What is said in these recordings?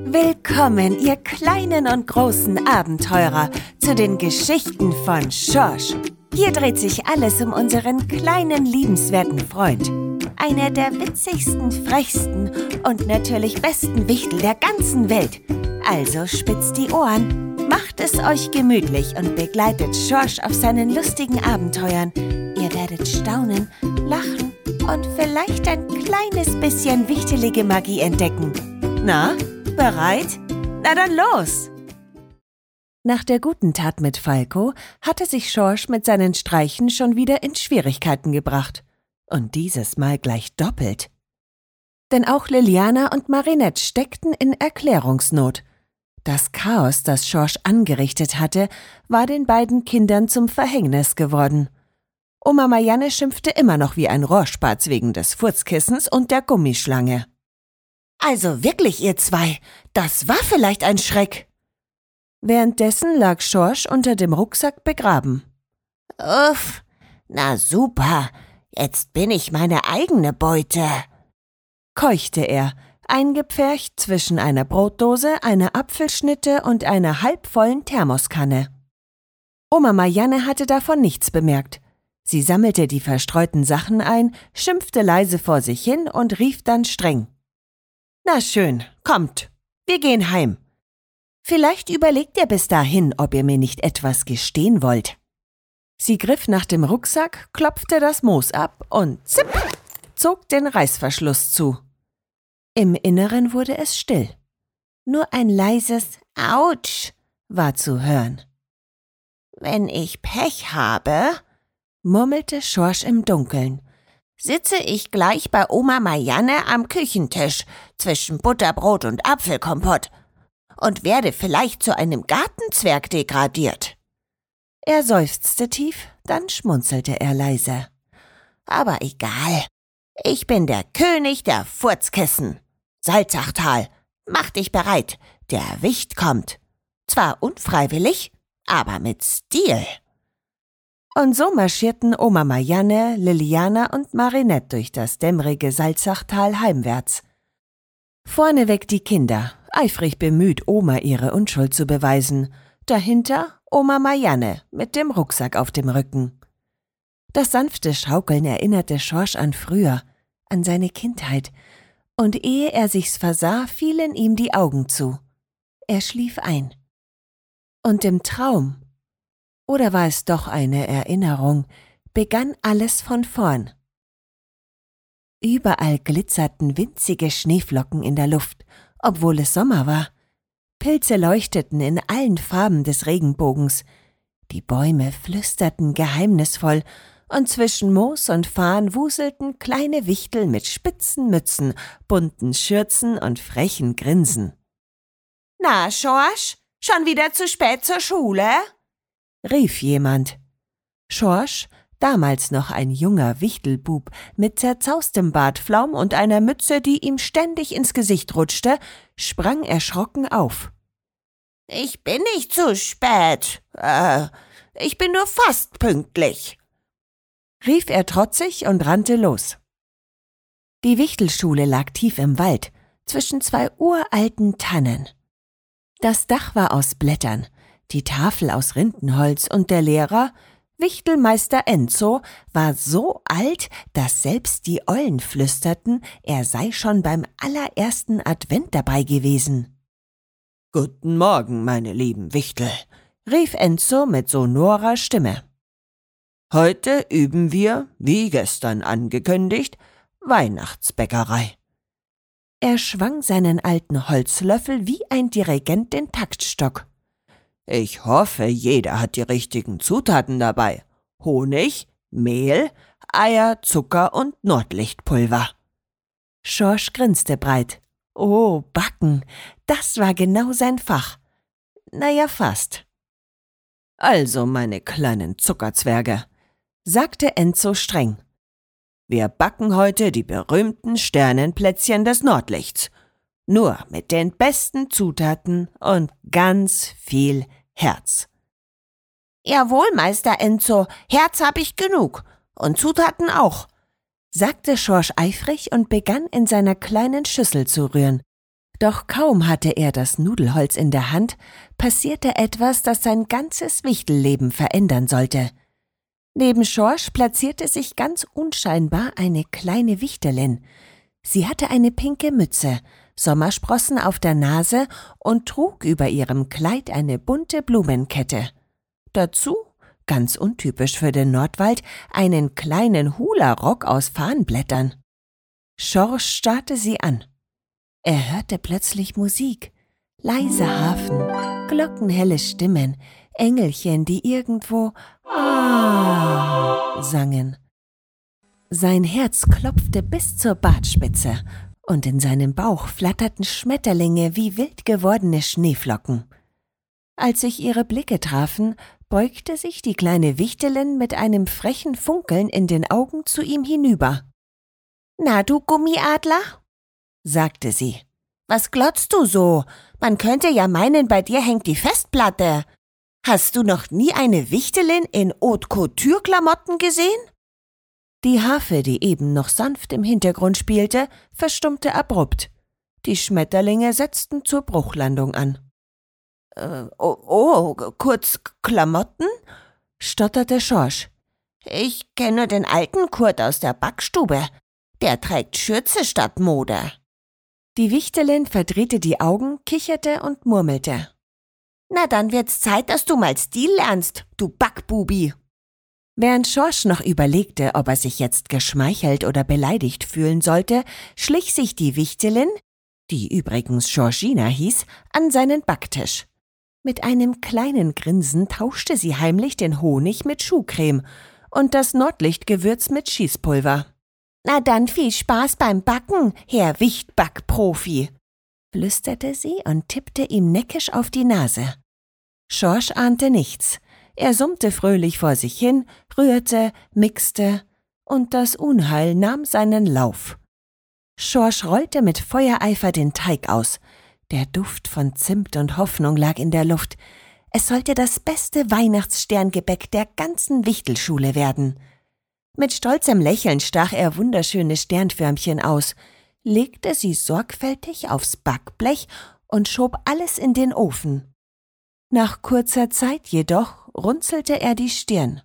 Willkommen, ihr kleinen und großen Abenteurer, zu den Geschichten von Schorsch. Hier dreht sich alles um unseren kleinen, liebenswerten Freund. Einer der witzigsten, frechsten und natürlich besten Wichtel der ganzen Welt. Also spitzt die Ohren, macht es euch gemütlich und begleitet Schorsch auf seinen lustigen Abenteuern. Ihr werdet staunen, lachen und vielleicht ein kleines bisschen wichtelige Magie entdecken. Na, bereit? Na dann los! Nach der guten Tat mit Falco hatte sich Schorsch mit seinen Streichen schon wieder in Schwierigkeiten gebracht. Und dieses Mal gleich doppelt. Denn auch Liliana und Marinette steckten in Erklärungsnot. Das Chaos, das Schorsch angerichtet hatte, war den beiden Kindern zum Verhängnis geworden. Oma Marianne schimpfte immer noch wie ein Rohrspatz wegen des Furzkissens und der Gummischlange. »Also wirklich, ihr zwei, das war vielleicht ein Schreck!« Währenddessen lag Schorsch unter dem Rucksack begraben. »Uff, na super, jetzt bin ich meine eigene Beute«, keuchte er, eingepfercht zwischen einer Brotdose, einer Apfelschnitte und einer halbvollen Thermoskanne. Oma Marianne hatte davon nichts bemerkt. Sie sammelte die verstreuten Sachen ein, schimpfte leise vor sich hin und rief dann streng. »Na schön, kommt, wir gehen heim. Vielleicht überlegt ihr bis dahin, ob ihr mir nicht etwas gestehen wollt.« Sie griff nach dem Rucksack, klopfte das Moos ab und zipp, zog den Reißverschluss zu. Im Inneren wurde es still. Nur ein leises »Autsch« war zu hören. »Wenn ich Pech habe«, murmelte Schorsch im Dunkeln, »sitze ich gleich bei Oma Marianne am Küchentisch zwischen Butterbrot und Apfelkompott und werde vielleicht zu einem Gartenzwerg degradiert.« Er seufzte tief, dann schmunzelte er leise. »Aber egal, ich bin der König der Furzkissen. Salzachtal, mach dich bereit, der Wicht kommt. Zwar unfreiwillig, aber mit Stil.« Und so marschierten Oma Marianne, Liliana und Marinette durch das dämmerige Salzachtal heimwärts. Vorneweg die Kinder, eifrig bemüht, Oma ihre Unschuld zu beweisen. Dahinter Oma Marianne mit dem Rucksack auf dem Rücken. Das sanfte Schaukeln erinnerte Schorsch an früher, an seine Kindheit, und ehe er sich's versah, fielen ihm die Augen zu. Er schlief ein. Und im Traum, oder war es doch eine Erinnerung, begann alles von vorn. Überall glitzerten winzige Schneeflocken in der Luft, obwohl es Sommer war. Pilze leuchteten in allen Farben des Regenbogens. Die Bäume flüsterten geheimnisvoll, und zwischen Moos und Farn wuselten kleine Wichtel mit spitzen Mützen, bunten Schürzen und frechen Grinsen. »Na, Schorsch, schon wieder zu spät zur Schule?« rief jemand. Schorsch, damals noch ein junger Wichtelbub mit zerzaustem Bartflaum und einer Mütze, die ihm ständig ins Gesicht rutschte, sprang erschrocken auf. »Ich bin nicht zu spät. Ich bin nur fast pünktlich«, rief er trotzig und rannte los. Die Wichtelschule lag tief im Wald, zwischen zwei uralten Tannen. Das Dach war aus Blättern, die Tafel aus Rindenholz und der Lehrer, Wichtelmeister Enzo, war so alt, dass selbst die Ollen flüsterten, er sei schon beim allerersten Advent dabei gewesen. »Guten Morgen, meine lieben Wichtel«, rief Enzo mit sonorer Stimme. »Heute üben wir, wie gestern angekündigt, Weihnachtsbäckerei.« Er schwang seinen alten Holzlöffel wie ein Dirigent den Taktstock. »Ich hoffe, jeder hat die richtigen Zutaten dabei. Honig, Mehl, Eier, Zucker und Nordlichtpulver.« Schorsch grinste breit. Oh, Backen, das war genau sein Fach. Naja, fast. »Also, meine kleinen Zuckerzwerge«, sagte Enzo streng, »wir backen heute die berühmten Sternenplätzchen des Nordlichts. Nur mit den besten Zutaten und ganz viel Herz.« »Jawohl, Meister Enzo, Herz hab ich genug und Zutaten auch«, sagte Schorsch eifrig und begann in seiner kleinen Schüssel zu rühren. Doch kaum hatte er das Nudelholz in der Hand, passierte etwas, das sein ganzes Wichtelleben verändern sollte. Neben Schorsch platzierte sich ganz unscheinbar eine kleine Wichtelin. Sie hatte eine pinke Mütze, Sommersprossen auf der Nase und trug über ihrem Kleid eine bunte Blumenkette. Dazu, ganz untypisch für den Nordwald, einen kleinen Hula-Rock aus Farnblättern. Schorsch starrte sie an. Er hörte plötzlich Musik, leise Harfen, glockenhelle Stimmen, Engelchen, die irgendwo sangen. Sein Herz klopfte bis zur Bartspitze und in seinem Bauch flatterten Schmetterlinge wie wild gewordene Schneeflocken. Als sich ihre Blicke trafen, beugte sich die kleine Wichtelin mit einem frechen Funkeln in den Augen zu ihm hinüber. »Na, du Gummiadler?« sagte sie. »Was glotzt du so? Man könnte ja meinen, bei dir hängt die Festplatte. Hast du noch nie eine Wichtelin in Haute-Couture-Klamotten gesehen?« Die Harfe, die eben noch sanft im Hintergrund spielte, verstummte abrupt. Die Schmetterlinge setzten zur Bruchlandung an. Kurz Klamotten?« stotterte Schorsch. »Ich kenne den alten Kurt aus der Backstube. Der trägt Schürze statt Mode.« Die Wichtelin verdrehte die Augen, kicherte und murmelte. »Na, dann wird's Zeit, dass du mal Stil lernst, du Backbubi.« Während Schorsch noch überlegte, ob er sich jetzt geschmeichelt oder beleidigt fühlen sollte, schlich sich die Wichtelin, die übrigens Georgina hieß, an seinen Backtisch. Mit einem kleinen Grinsen tauschte sie heimlich den Honig mit Schuhcreme und das Nordlichtgewürz mit Schießpulver. »Na dann viel Spaß beim Backen, Herr Wichtbackprofi«, flüsterte sie und tippte ihm neckisch auf die Nase. Schorsch ahnte nichts. Er summte fröhlich vor sich hin, rührte, mixte, und das Unheil nahm seinen Lauf. Schorsch rollte mit Feuereifer den Teig aus. Der Duft von Zimt und Hoffnung lag in der Luft. Es sollte das beste Weihnachtssterngebäck der ganzen Wichtelschule werden. Mit stolzem Lächeln stach er wunderschöne Sternförmchen aus, legte sie sorgfältig aufs Backblech und schob alles in den Ofen. Nach kurzer Zeit jedoch runzelte er die Stirn.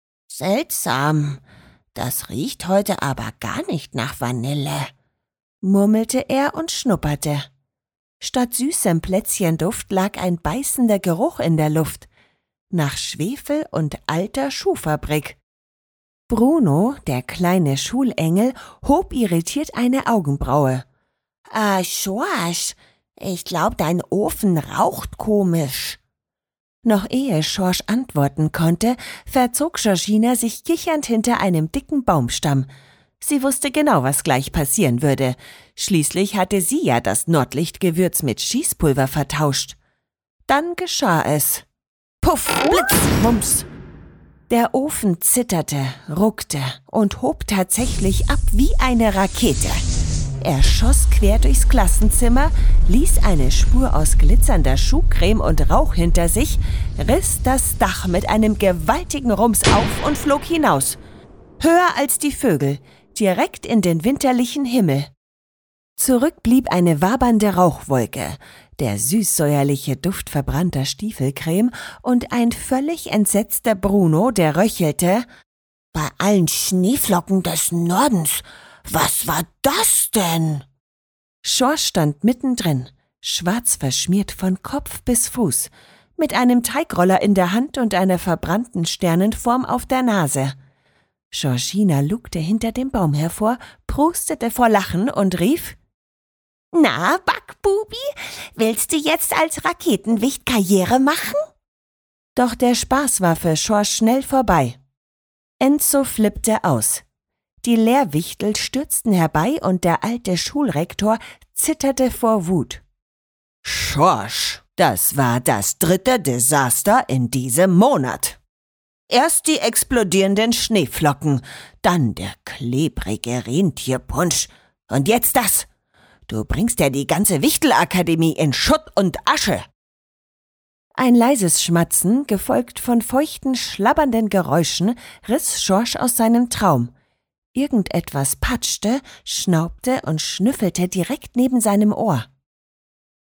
»Seltsam, das riecht heute aber gar nicht nach Vanille«, murmelte er und schnupperte. Statt süßem Plätzchenduft lag ein beißender Geruch in der Luft, nach Schwefel und alter Schuhfabrik. Bruno, der kleine Schulengel, hob irritiert eine Augenbraue. Schorsch, ich glaub, dein Ofen raucht komisch.« Noch ehe Schorsch antworten konnte, verzog Georgina sich kichernd hinter einem dicken Baumstamm. Sie wusste genau, was gleich passieren würde. Schließlich hatte sie ja das Nordlichtgewürz mit Schießpulver vertauscht. Dann geschah es. Puff, Blitz, Mumps! Der Ofen zitterte, ruckte und hob tatsächlich ab wie eine Rakete. Er schoss quer durchs Klassenzimmer, ließ eine Spur aus glitzernder Schuhcreme und Rauch hinter sich, riss das Dach mit einem gewaltigen Rums auf und flog hinaus. Höher als die Vögel, direkt in den winterlichen Himmel. Zurück blieb eine wabernde Rauchwolke, der süßsäuerliche Duft verbrannter Stiefelcreme und ein völlig entsetzter Bruno, der röchelte: »Bei allen Schneeflocken des Nordens, was war das denn?« Schorsch stand mittendrin, schwarz verschmiert von Kopf bis Fuß, mit einem Teigroller in der Hand und einer verbrannten Sternenform auf der Nase. Georgina lugte hinter dem Baum hervor, prustete vor Lachen und rief: »Na, Backbubi, willst du jetzt als Raketenwicht Karriere machen?« Doch der Spaß war für Schorsch schnell vorbei. Enzo flippte aus. Die Lehrwichtel stürzten herbei und der alte Schulrektor zitterte vor Wut. »Schorsch, das war das 3. Desaster in diesem Monat. Erst die explodierenden Schneeflocken, dann der klebrige Rentierpunsch und jetzt das. Du bringst ja die ganze Wichtelakademie in Schutt und Asche.« Ein leises Schmatzen, gefolgt von feuchten, schlabbernden Geräuschen, riss Schorsch aus seinem Traum. Irgendetwas patschte, schnaubte und schnüffelte direkt neben seinem Ohr.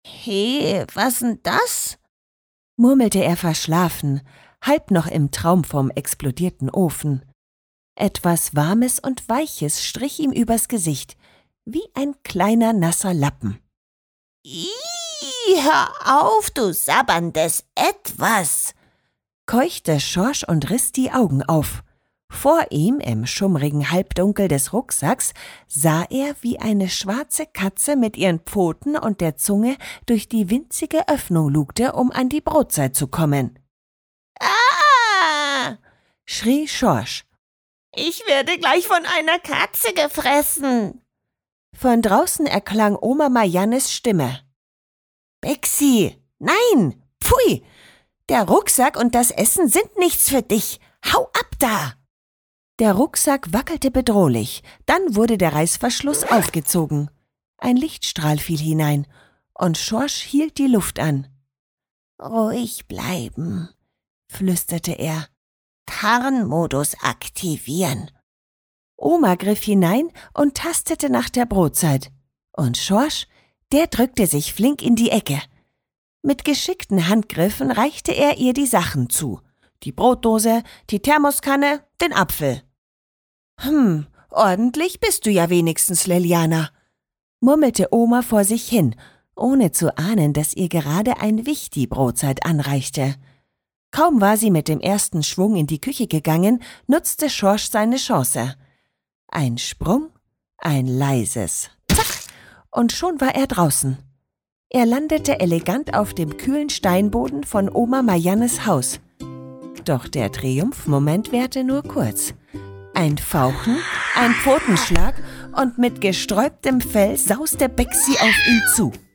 Hey, was denn das? Murmelte er verschlafen, halb noch im Traum vom explodierten Ofen. Etwas Warmes und Weiches strich ihm übers Gesicht, wie ein kleiner nasser Lappen. »Ih, hör auf, du sabberndes Etwas«, keuchte Schorsch und riss die Augen auf. Vor ihm, im schummrigen Halbdunkel des Rucksacks, sah er, wie eine schwarze Katze mit ihren Pfoten und der Zunge durch die winzige Öffnung lugte, um an die Brotzeit zu kommen. »Ah!« schrie Schorsch. »Ich werde gleich von einer Katze gefressen!« Von draußen erklang Oma Mariannes Stimme. »Bexi, nein, pfui! Der Rucksack und das Essen sind nichts für dich. Hau ab da!« Der Rucksack wackelte bedrohlich, dann wurde der Reißverschluss aufgezogen. Ein Lichtstrahl fiel hinein, und Schorsch hielt die Luft an. »Ruhig bleiben«, flüsterte er. »Tarnmodus aktivieren.« Oma griff hinein und tastete nach der Brotzeit. Und Schorsch, der drückte sich flink in die Ecke. Mit geschickten Handgriffen reichte er ihr die Sachen zu. Die Brotdose, die Thermoskanne, den Apfel. Ordentlich bist du ja wenigstens, Leliana, murmelte Oma vor sich hin, ohne zu ahnen, dass ihr gerade ein Wicht die Brotzeit anreichte. Kaum war sie mit dem ersten Schwung in die Küche gegangen, nutzte Schorsch seine Chance. Ein Sprung, ein leises Zack, und schon war er draußen. Er landete elegant auf dem kühlen Steinboden von Oma Mariannes Haus. Doch der Triumphmoment währte nur kurz. Ein Fauchen, ein Pfotenschlag und mit gesträubtem Fell sauste Bexi auf ihn zu.